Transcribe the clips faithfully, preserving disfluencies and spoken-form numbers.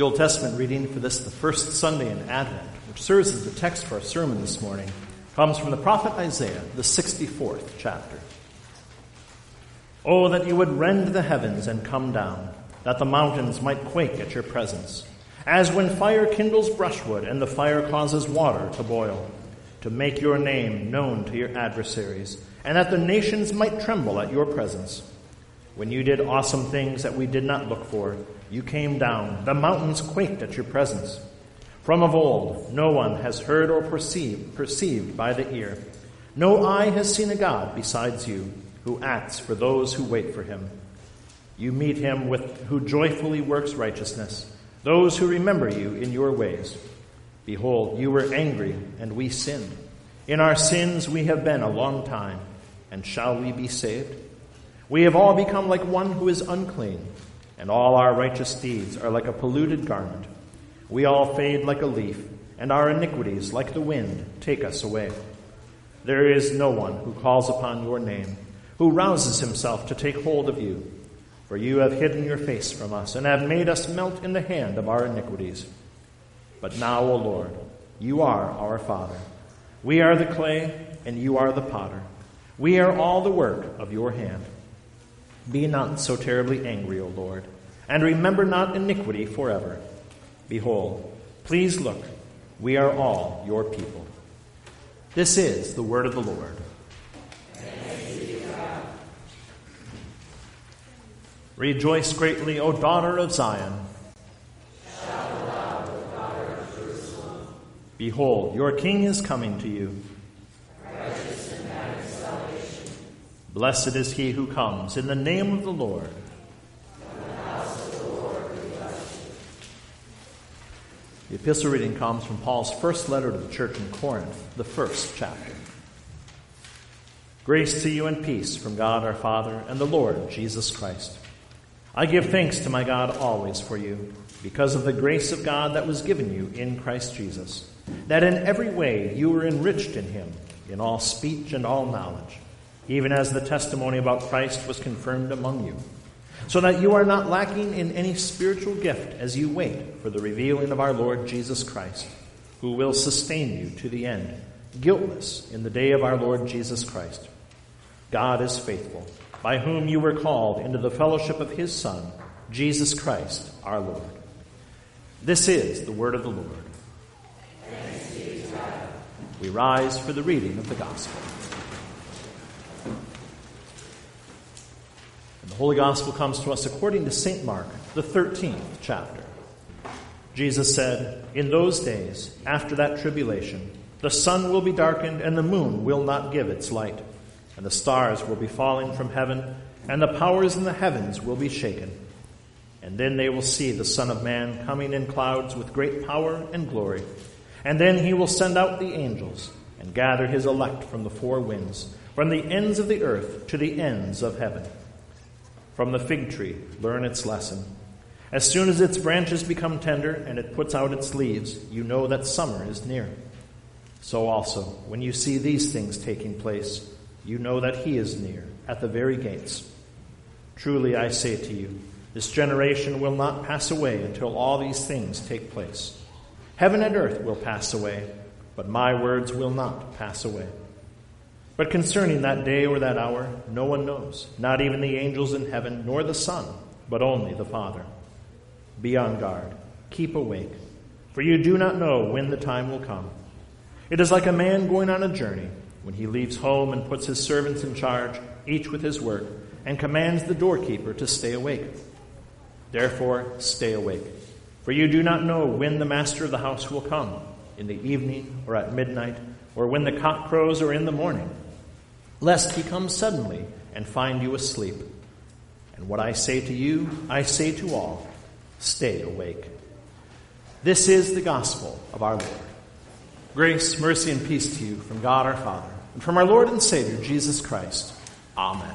The Old Testament reading for this, the first Sunday in Advent, which serves as the text for our sermon this morning, comes from the prophet Isaiah, the sixty-fourth chapter. Oh, that you would rend the heavens and come down, that the mountains might quake at your presence, as when fire kindles brushwood and the fire causes water to boil, to make your name known to your adversaries, and that the nations might tremble at your presence. When you did awesome things that we did not look for, you came down. The mountains quaked at your presence. From of old, no one has heard or perceived, perceived by the ear. No eye has seen a God besides you, who acts for those who wait for him. You meet him with who joyfully works righteousness, those who remember you in your ways. Behold, you were angry, and we sinned. In our sins we have been a long time, and shall we be saved? We have all become like one who is unclean, and all our righteous deeds are like a polluted garment. We all fade like a leaf, and our iniquities, like the wind, take us away. There is no one who calls upon your name, who rouses himself to take hold of you. For you have hidden your face from us, and have made us melt in the hand of our iniquities. But now, O Lord, you are our Father. We are the clay, and you are the potter. We are all the work of your hand. Be not so terribly angry, O Lord, and remember not iniquity forever. Behold, please look, we are all your people. This is the word of the Lord. Rejoice greatly, O daughter of Zion. Shout aloud, O daughter of Jerusalem. Behold, your king is coming to you. Righteous and having salvation. Blessed is he who comes in the name of the Lord. From the house of the Lord we bless you. The epistle reading comes from Paul's first letter to the church in Corinth, the first chapter. Grace to you and peace from God our Father and the Lord Jesus Christ. I give thanks to my God always for you, because of the grace of God that was given you in Christ Jesus, that in every way you were enriched in him, in all speech and all knowledge, even as the testimony about Christ was confirmed among you, so that you are not lacking in any spiritual gift as you wait for the revealing of our Lord Jesus Christ, who will sustain you to the end, guiltless in the day of our Lord Jesus Christ. God is faithful, by whom you were called into the fellowship of his Son, Jesus Christ our Lord. This is the word of the Lord. Thanks be to God. We rise for the reading of the gospel. And the Holy Gospel comes to us according to Saint Mark, the thirteenth chapter. Jesus said, "In those days, after that tribulation, the sun will be darkened and the moon will not give its light. And the stars will be falling from heaven, and the powers in the heavens will be shaken. And then they will see the Son of Man coming in clouds with great power and glory. And then he will send out the angels and gather his elect from the four winds, from the ends of the earth to the ends of heaven. From the fig tree, learn its lesson. As soon as its branches become tender and it puts out its leaves, you know that summer is near. So also, when you see these things taking place, you know that he is near, at the very gates. Truly I say to you, this generation will not pass away until all these things take place. Heaven and earth will pass away, but my words will not pass away. But concerning that day or that hour, no one knows, not even the angels in heaven, nor the Son, but only the Father. Be on guard, keep awake, for you do not know when the time will come. It is like a man going on a journey, when he leaves home and puts his servants in charge, each with his work, and commands the doorkeeper to stay awake. Therefore, stay awake, for you do not know when the master of the house will come, in the evening or at midnight, or when the cock crows or in the morning, lest he come suddenly and find you asleep. And what I say to you, I say to all, stay awake. This is the gospel of our Lord. Grace, mercy, and peace to you from God our Father, and from our Lord and Savior, Jesus Christ. Amen.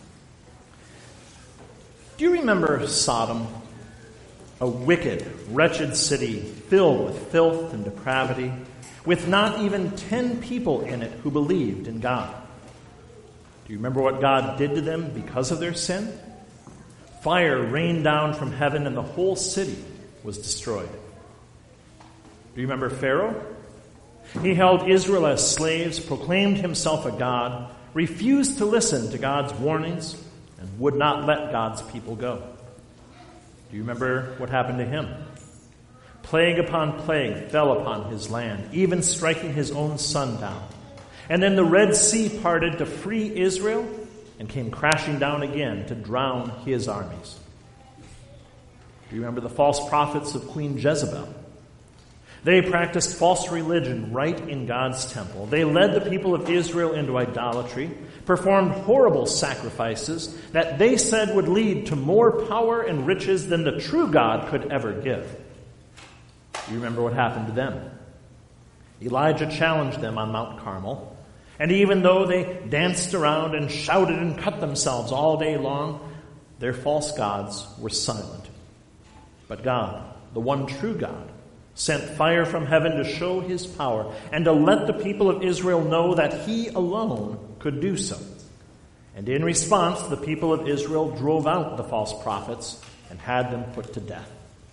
Do you remember Sodom? A wicked, wretched city filled with filth and depravity, with not even ten people in it who believed in God. Do you remember what God did to them because of their sin? Fire rained down from heaven, and the whole city, was destroyed. Do you remember Pharaoh? He held Israel as slaves, proclaimed himself a god, refused to listen to God's warnings, and would not let God's people go. Do you remember what happened to him? Plague upon plague fell upon his land, even striking his own son down. And then the Red Sea parted to free Israel and came crashing down again to drown his armies. Do you remember the false prophets of Queen Jezebel? They practiced false religion right in God's temple. They led the people of Israel into idolatry, performed horrible sacrifices that they said would lead to more power and riches than the true God could ever give. You remember what happened to them? Elijah challenged them on Mount Carmel, and even though they danced around and shouted and cut themselves all day long, their false gods were silent. But God, the one true God, sent fire from heaven to show his power and to let the people of Israel know that he alone could do so. And in response, the people of Israel drove out the false prophets and had them put to death.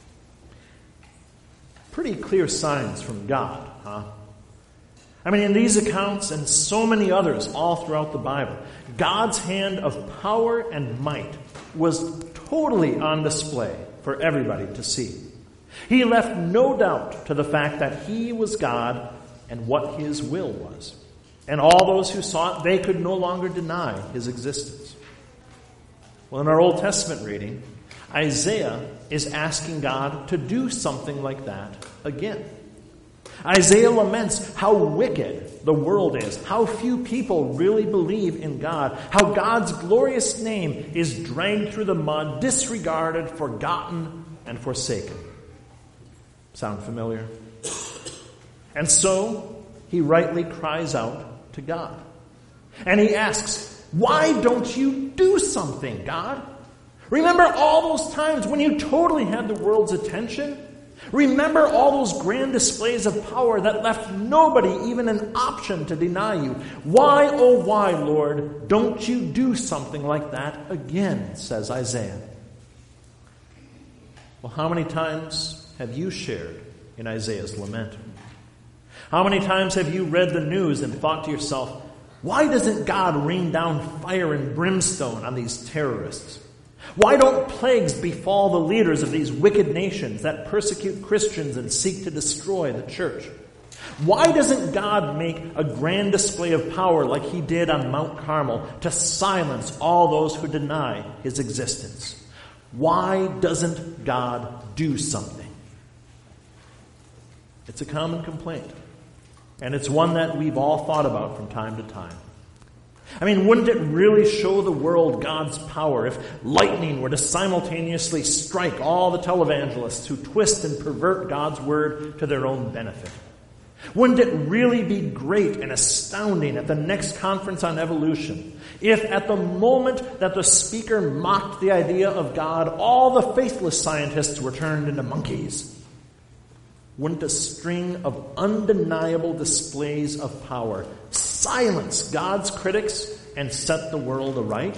Pretty clear signs from God, huh? I mean, in these accounts and so many others all throughout the Bible, God's hand of power and might was totally on display for everybody to see. He left no doubt to the fact that he was God and what his will was. And all those who saw it, they could no longer deny his existence. Well, in our Old Testament reading, Isaiah is asking God to do something like that again. Isaiah laments how wicked the world is, how few people really believe in God, how God's glorious name is dragged through the mud, disregarded, forgotten, and forsaken. Sound familiar? And so, he rightly cries out to God. And he asks, why don't you do something, God? Remember all those times when you totally had the world's attention? Remember all those grand displays of power that left nobody even an option to deny you. Why, oh why, Lord, don't you do something like that again, says Isaiah. Well, how many times have you shared in Isaiah's lament? How many times have you read the news and thought to yourself, why doesn't God rain down fire and brimstone on these terrorists? Why don't plagues befall the leaders of these wicked nations that persecute Christians and seek to destroy the church? Why doesn't God make a grand display of power like he did on Mount Carmel to silence all those who deny his existence? Why doesn't God do something? It's a common complaint, and it's one that we've all thought about from time to time. I mean, wouldn't it really show the world God's power if lightning were to simultaneously strike all the televangelists who twist and pervert God's word to their own benefit? Wouldn't it really be great and astounding at the next conference on evolution if at the moment that the speaker mocked the idea of God, all the faithless scientists were turned into monkeys? Wouldn't a string of undeniable displays of power silence God's critics and set the world aright?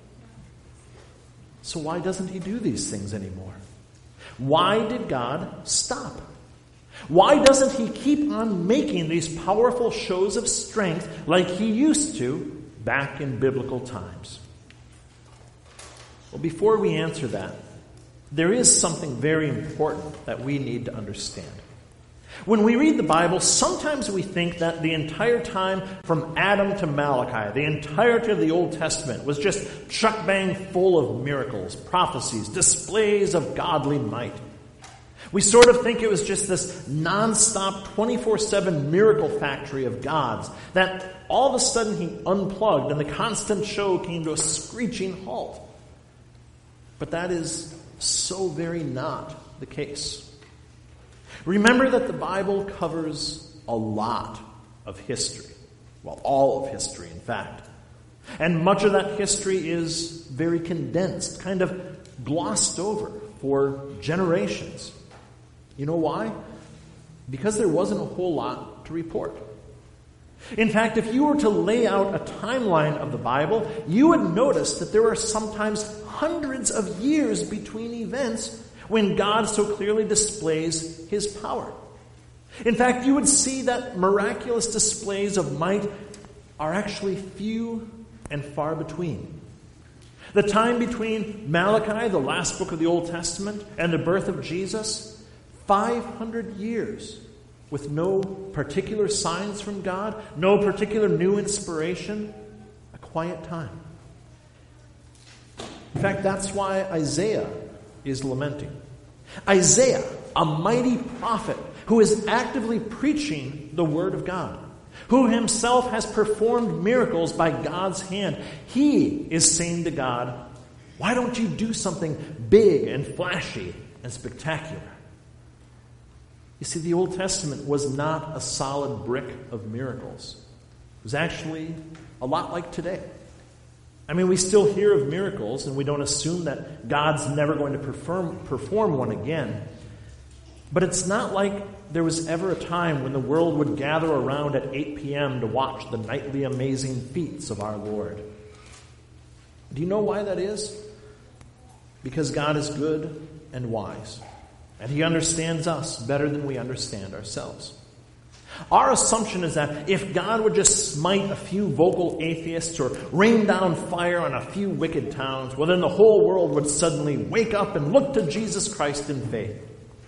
So why doesn't he do these things anymore? Why did God stop? Why doesn't he keep on making these powerful shows of strength like he used to back in biblical times? Well, before we answer that, there is something very important that we need to understand. When we read the Bible, sometimes we think that the entire time from Adam to Malachi, the entirety of the Old Testament, was just chuck-bang full of miracles, prophecies, displays of godly might. We sort of think it was just this non-stop twenty-four seven miracle factory of gods that all of a sudden he unplugged and the constant show came to a screeching halt. But that is so very not the case. Remember that the Bible covers a lot of history. Well, all of history, in fact. And much of that history is very condensed, kind of glossed over for generations. You know why? Because there wasn't a whole lot to report. In fact, if you were to lay out a timeline of the Bible, you would notice that there are sometimes hundreds of years between events when God so clearly displays his power. In fact, you would see that miraculous displays of might are actually few and far between. The time between Malachi, the last book of the Old Testament, and the birth of Jesus, five hundred years with no particular signs from God, no particular new inspiration, a quiet time. In fact, that's why Isaiah is lamenting. Isaiah, a mighty prophet who is actively preaching the word of God, who himself has performed miracles by God's hand, he is saying to God, why don't you do something big and flashy and spectacular? You see, the Old Testament was not a solid brick of miracles. It was actually a lot like today. I mean, we still hear of miracles, and we don't assume that God's never going to perform, perform one again. But it's not like there was ever a time when the world would gather around at eight p.m. to watch the nightly amazing feats of our Lord. Do you know why that is? Because God is good and wise, and he understands us better than we understand ourselves. Our assumption is that if God would just smite a few vocal atheists or rain down fire on a few wicked towns, well, then the whole world would suddenly wake up and look to Jesus Christ in faith.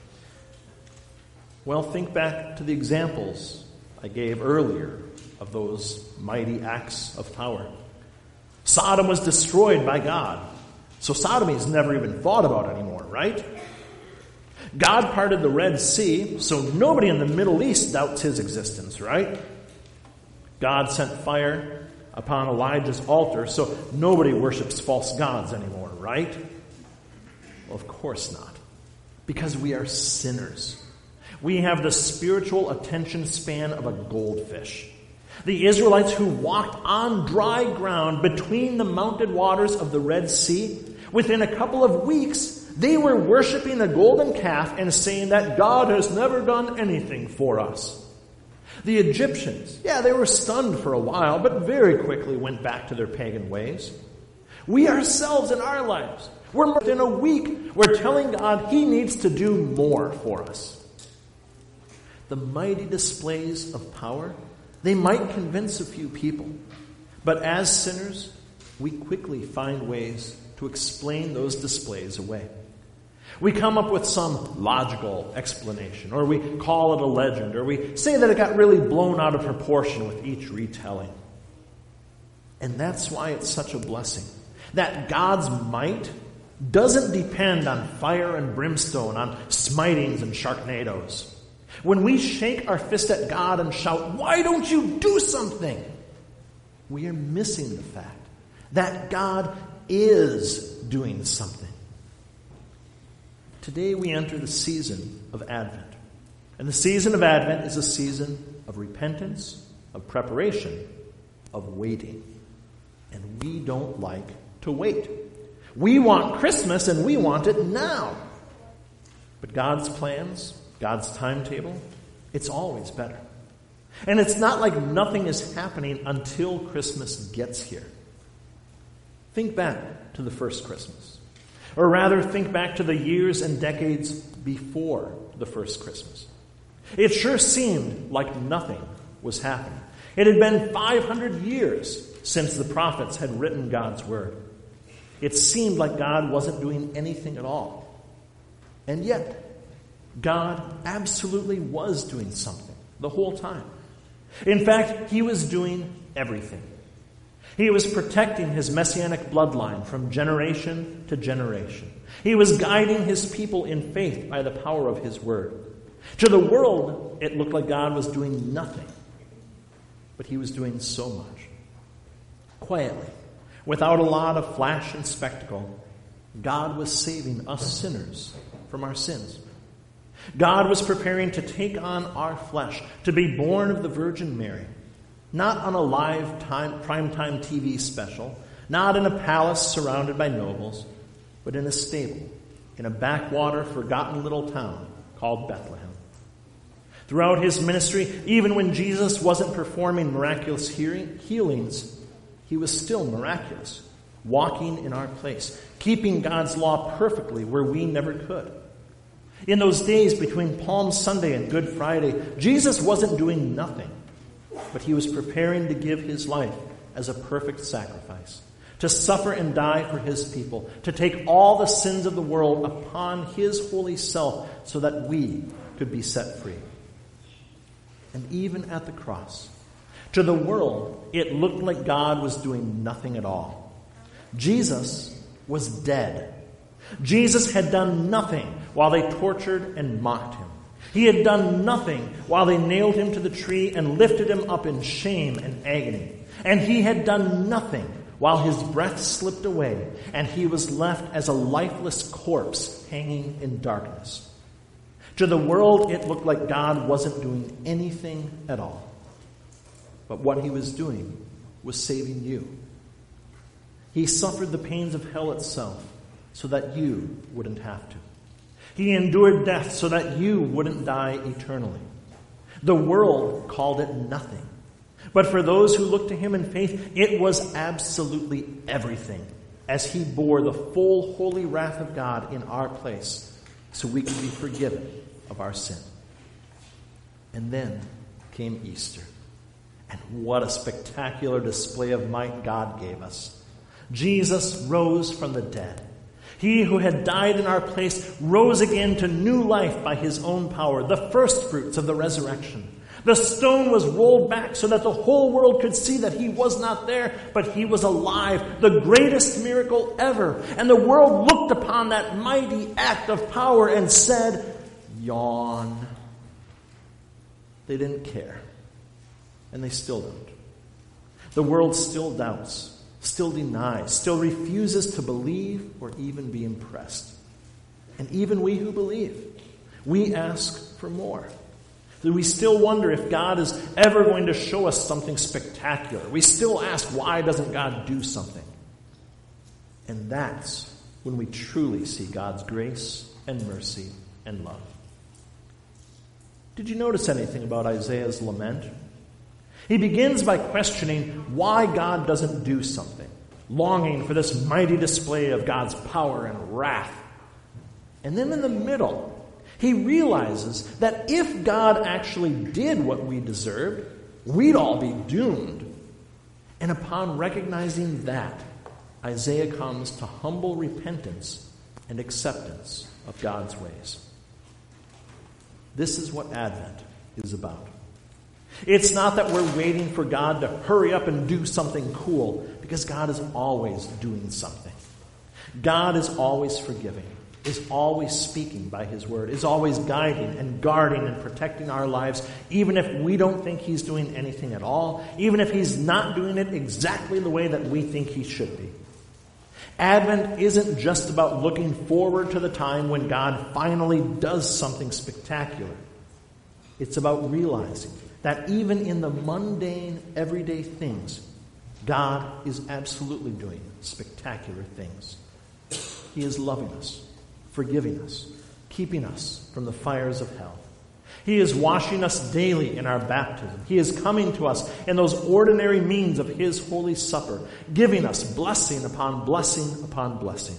Well, think back to the examples I gave earlier of those mighty acts of power. Sodom was destroyed by God, so sodomy is never even thought about anymore, right? God parted the Red Sea, so nobody in the Middle East doubts his existence, right? God sent fire upon Elijah's altar, so nobody worships false gods anymore, right? Well, of course not. Because we are sinners. We have the spiritual attention span of a goldfish. The Israelites who walked on dry ground between the mounted waters of the Red Sea, within a couple of weeks, they were worshiping a golden calf and saying that God has never done anything for us. The Egyptians, yeah, they were stunned for a while, but very quickly went back to their pagan ways. We ourselves in our lives, we're within a week, we're telling God he needs to do more for us. The mighty displays of power, they might convince a few people, but as sinners, we quickly find ways to explain those displays away. We come up with some logical explanation, or we call it a legend, or we say that it got really blown out of proportion with each retelling. And that's why it's such a blessing, that God's might doesn't depend on fire and brimstone, on smitings and sharknadoes. When we shake our fist at God and shout, "Why don't you do something?" we are missing the fact that God is doing something. Today we enter the season of Advent. And the season of Advent is a season of repentance, of preparation, of waiting. And we don't like to wait. We want Christmas and we want it now. But God's plans, God's timetable, it's always better. And it's not like nothing is happening until Christmas gets here. Think back to the first Christmas. Or rather, think back to the years and decades before the first Christmas. It sure seemed like nothing was happening. It had been five hundred years since the prophets had written God's word. It seemed like God wasn't doing anything at all. And yet, God absolutely was doing something the whole time. In fact, he was doing everything. He was protecting his messianic bloodline from generation to generation. He was guiding his people in faith by the power of his word. To the world, it looked like God was doing nothing. But he was doing so much. Quietly, without a lot of flash and spectacle, God was saving us sinners from our sins. God was preparing to take on our flesh, to be born of the Virgin Mary. Not on a live time, primetime T V special, not in a palace surrounded by nobles, but in a stable, in a backwater, forgotten little town called Bethlehem. Throughout his ministry, even when Jesus wasn't performing miraculous hearing, healings, he was still miraculous, walking in our place, keeping God's law perfectly where we never could. In those days between Palm Sunday and Good Friday, Jesus wasn't doing nothing, but he was preparing to give his life as a perfect sacrifice, to suffer and die for his people, to take all the sins of the world upon his holy self so that we could be set free. And even at the cross, to the world, it looked like God was doing nothing at all. Jesus was dead. Jesus had done nothing while they tortured and mocked him. He had done nothing while they nailed him to the tree and lifted him up in shame and agony. And he had done nothing while his breath slipped away and he was left as a lifeless corpse hanging in darkness. To the world, it looked like God wasn't doing anything at all. But what he was doing was saving you. He suffered the pains of hell itself so that you wouldn't have to. He endured death so that you wouldn't die eternally. The world called it nothing. But for those who looked to him in faith, it was absolutely everything, as he bore the full holy wrath of God in our place so we could be forgiven of our sin. And then came Easter. And what a spectacular display of might God gave us. Jesus rose from the dead. He who had died in our place rose again to new life by his own power, the first fruits of the resurrection. The stone was rolled back so that the whole world could see that he was not there, but he was alive, the greatest miracle ever. And the world looked upon that mighty act of power and said, yawn. They didn't care. And they still don't. The world still doubts, still denies, still refuses to believe or even be impressed. And even we who believe, we ask for more. We still wonder if God is ever going to show us something spectacular. We still ask, why doesn't God do something? And that's when we truly see God's grace and mercy and love. Did you notice anything about Isaiah's lament? He begins by questioning why God doesn't do something, longing for this mighty display of God's power and wrath. And then in the middle, he realizes that if God actually did what we deserved, we'd all be doomed. And upon recognizing that, Isaiah comes to humble repentance and acceptance of God's ways. This is what Advent is about. It's not that we're waiting for God to hurry up and do something cool, because God is always doing something. God is always forgiving, is always speaking by his word, is always guiding and guarding and protecting our lives, even if we don't think he's doing anything at all, even if he's not doing it exactly the way that we think he should be. Advent isn't just about looking forward to the time when God finally does something spectacular. It's about realizing that even in the mundane, everyday things, God is absolutely doing spectacular things. He is loving us, forgiving us, keeping us from the fires of hell. He is washing us daily in our baptism. He is coming to us in those ordinary means of his holy supper, giving us blessing upon blessing upon blessing.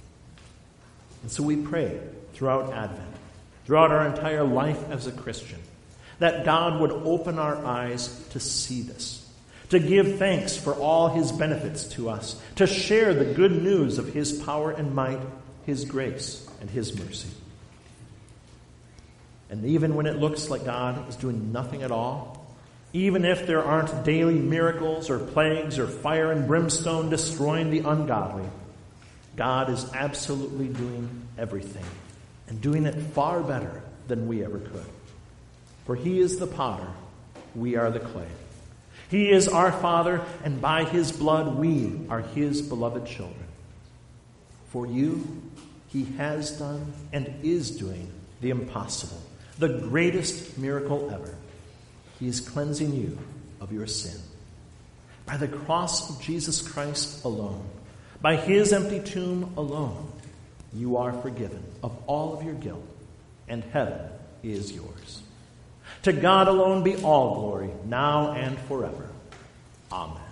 And so we pray throughout Advent, throughout our entire life as a Christian, that God would open our eyes to see this, to give thanks for all his benefits to us, to share the good news of his power and might, his grace and his mercy. And even when it looks like God is doing nothing at all, even if there aren't daily miracles or plagues or fire and brimstone destroying the ungodly, God is absolutely doing everything and doing it far better than we ever could. For he is the potter, we are the clay. He is our Father, and by his blood we are his beloved children. For you, he has done and is doing the impossible, the greatest miracle ever. He is cleansing you of your sin. By the cross of Jesus Christ alone, by his empty tomb alone, you are forgiven of all of your guilt, and heaven is yours. To God alone be all glory, now and forever. Amen.